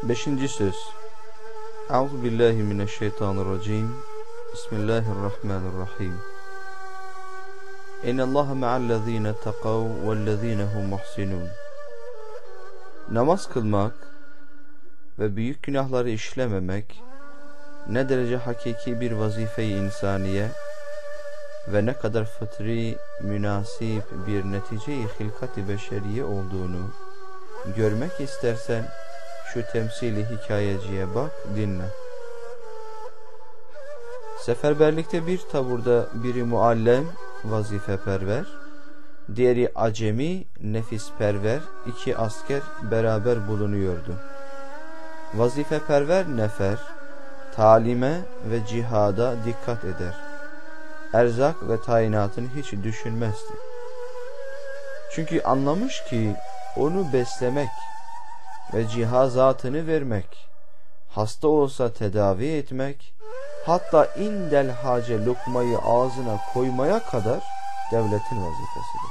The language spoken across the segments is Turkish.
Beşinci söz. Euzubillahimineşşeytanirracim. Bismillahirrahmanirrahim. İnnallâhe ma'allezîne tekav vellezînehum muhsinûn. Namaz kılmak ve büyük günahları işlememek ne derece hakiki bir vazife-i insaniye ve ne kadar fıtri, münasip bir netice-i hilkat-i beşeriye olduğunu görmek istersen şu temsili hikayeciye bak, dinle. Seferberlikte bir taburda biri muallem, vazifeperver, diğeri acemi, nefisperver, iki asker beraber bulunuyordu. Vazifeperver nefer, talime ve cihada dikkat eder. Erzak ve tayinatını hiç düşünmezdi. Çünkü anlamış ki onu beslemek ve cihazatını vermek, hasta olsa tedavi etmek, hatta indel hace lokmayı ağzına koymaya kadar devletin vazifesidir.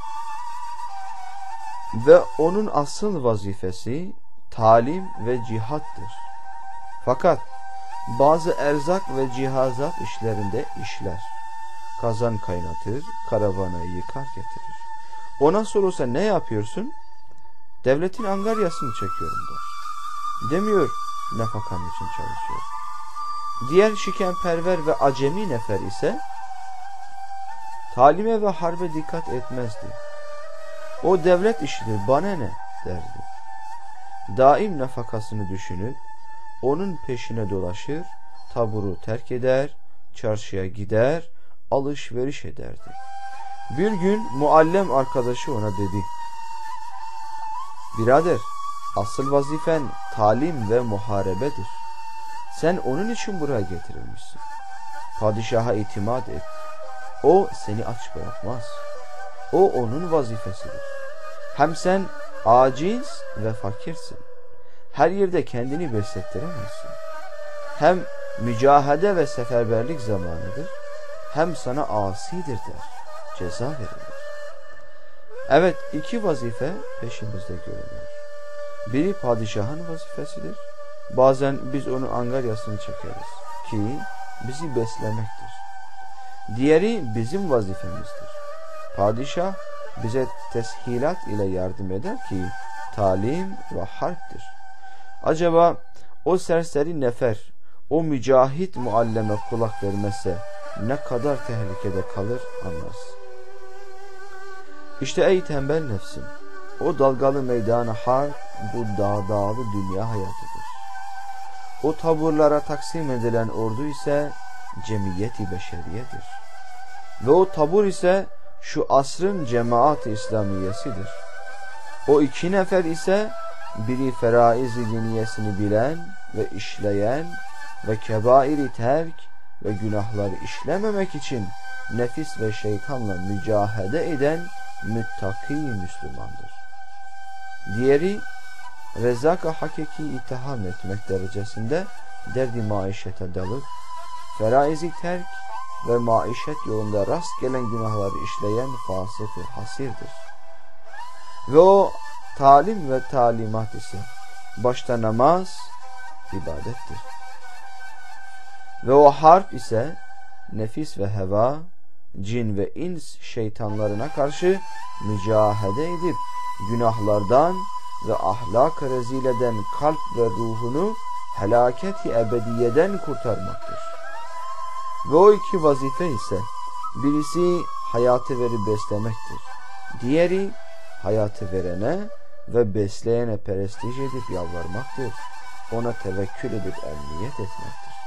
Ve onun asıl vazifesi talim ve cihattır. Fakat bazı erzak ve cihazat işlerinde işler. Kazan kaynatır, karavanayı yıkar getirir. Ona sorulsa ne yapıyorsun? Devletin angaryasını çekiyorum der. Demiyor nafakam için çalışıyor. Diğer şikenperver ve acemi nefer ise talime ve harbe dikkat etmezdi. O devlet işidir, bana ne derdi. Daim nafakasını düşünüp onun peşine dolaşır, taburu terk eder, çarşıya gider, alışveriş ederdi. Bir gün muallem arkadaşı ona dedi: "Birader, asıl vazifen talim ve muharebedir. Sen onun için buraya getirilmişsin. Padişaha itimat et. O seni aç bırakmaz. O onun vazifesidir. Hem sen aciz ve fakirsin. Her yerde kendini beslettiremezsin. Hem mücahede ve seferberlik zamanıdır. Hem sana asidir der. Ceza verilir." Evet, iki vazife peşimizde görülüyor. Biri padişahın vazifesidir. Bazen biz onun angaryasını çekeriz ki bizi beslemektir. Diğeri bizim vazifemizdir. Padişah bize teshilat ile yardım eder ki talim ve harptir. Acaba o serseri nefer, o mücahit mualleme kulak vermezse ne kadar tehlikede kalır anlarsın. İşte ey tembel nefsim, o dalgalı meydan-ı harp bu dağdağlı dünya hayatıdır. O taburlara taksim edilen ordu ise cemiyeti beşeriyedir. Ve o tabur ise şu asrın cemaat-i İslamiyesidir. O iki nefer ise biri feraiz-i diniyesini bilen ve işleyen ve kebair-i terk ve günahları işlememek için nefis ve şeytanla mücahede eden müttaki Müslümandır. Diğeri rezak-ı hakiki itham etmek derecesinde derdi maişete dalıp feraiz-i terk ve maişet yolunda rast gelen günahları işleyen fasık-ı hasirdir. Ve o talim ve talimat ise başta namaz ibadettir. Ve o harp ise nefis ve heva, cin ve ins şeytanlarına karşı mücahede edip günahlardan ve ahlak-ı rezil eden kalp ve ruhunu helaket-i ebediyeden kurtarmaktır. Ve o iki vazife ise birisi hayatı verip beslemektir. Diğeri hayatı verene ve besleyene prestij edip yalvarmaktır. Ona tevekkül edip emniyet etmektir.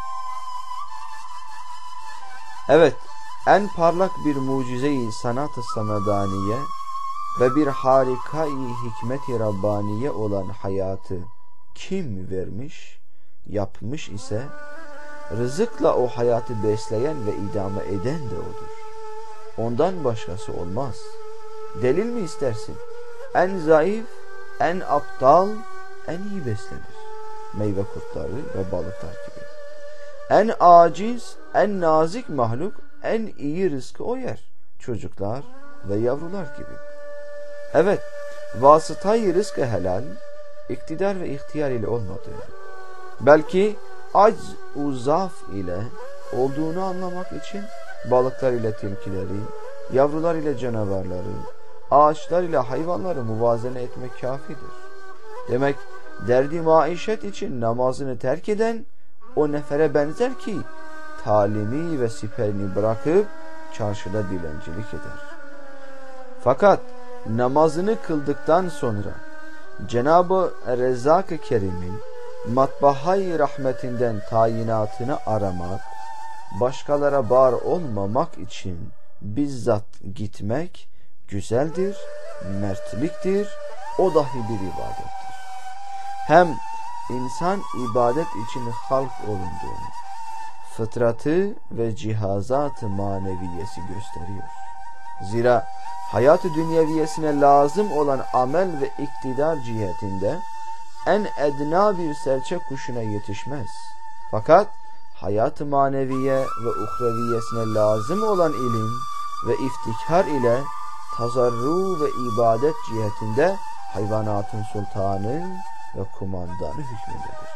Evet, en parlak bir mucize-i sanat-ı samedaniye ve bir harika-i hikmet-i Rabbaniye olan hayatı kim vermiş, yapmış ise rızıkla o hayatı besleyen ve idame eden de odur. Ondan başkası olmaz. Delil mi istersin? En zayıf, en aptal, en iyi beslenir. Meyve kurtları ve balıklar gibi. En aciz, en nazik mahluk en iyi rızkı o yer. Çocuklar ve yavrular gibi. Evet, vasıtayı rızkı helal iktidar ve ihtiyar ile olmadığını, belki acz uzaf ile olduğunu anlamak için balıklar ile tilkileri, yavrular ile canavarları, ağaçlar ile hayvanları muvazene etmek kafidir. Demek derdi maişet için namazını terk eden o nefere benzer ki talimi ve siperini bırakıp çarşıda dilencilik eder. Fakat namazını kıldıktan sonra Cenab-ı Rezzak-ı Kerim'in matbahayı rahmetinden tayinatını aramak, başkalara bar olmamak için bizzat gitmek güzeldir, mertliktir, o dahi bir ibadettir. Hem insan ibadet için halk olunduğunu, fıtratı ve cihazat-ı maneviyesi gösteriyor. Zira hayat-ı dünyeviyesine lazım olan amel ve iktidar cihetinde en edna bir serçe kuşuna yetişmez. Fakat hayat-ı maneviye ve uhreviyesine lazım olan ilim ve iftikhar ile tazarru ve ibadet cihetinde hayvanatın sultanı ve kumandanı hükmündedir.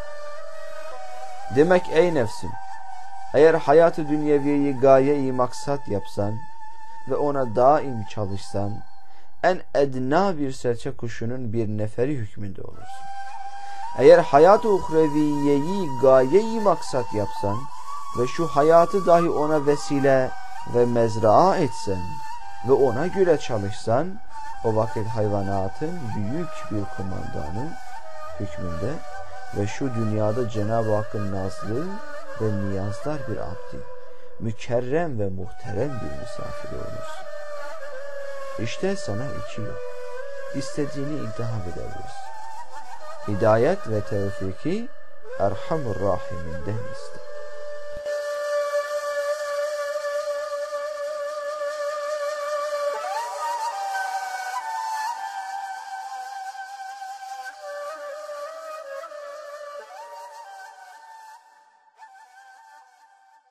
Demek ey nefsim, eğer hayat-ı dünyeviyeyi gaye-i maksat yapsan ve ona daim çalışsan, en edna bir serçe kuşunun bir neferi hükmünde olursun. Eğer hayat-ı uhreviyeyi gaye-i maksat yapsan ve şu hayatı dahi ona vesile ve mezraa etsen ve ona göre çalışsan, o vakit hayvanatın büyük bir kumandanı hükmünde ve şu dünyada Cenab-ı Hakk'ın nazlı ve niyazlar bir abdi, mükerrem ve muhterem bir misafiri olursun. İşte sana iki yol. İstediğini iltihap edebilirsin. Hidayet ve tevfiki Erhamur Rahim'inden iste.